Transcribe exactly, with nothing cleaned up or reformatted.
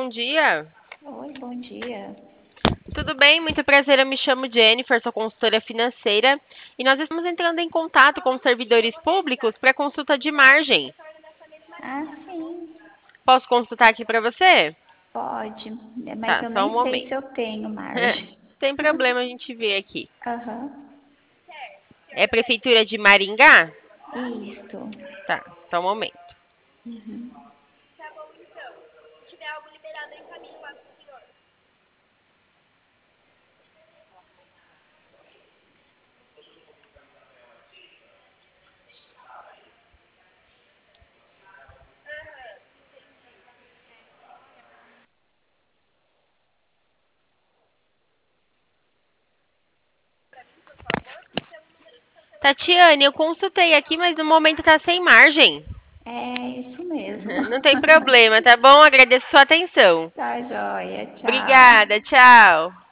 bom dia. Oi, bom dia. Tudo bem? Muito prazer. Eu me chamo Jennifer, sou consultora financeira e nós estamos entrando em contato com os servidores públicos para consulta de margem. Ah, sim, Posso consultar aqui para você? pode, né, mas Tá, eu só nem um sei momento. se eu tenho margem. Sem problema, a gente vê aqui. Aham, É Prefeitura de Maringá? isto. Tá, só um momento. Tatiane, eu consultei aqui, mas no momento tá sem margem. É isso mesmo. Não tem problema, tá bom? Agradeço sua atenção. Tá joia, tchau. Obrigada, tchau.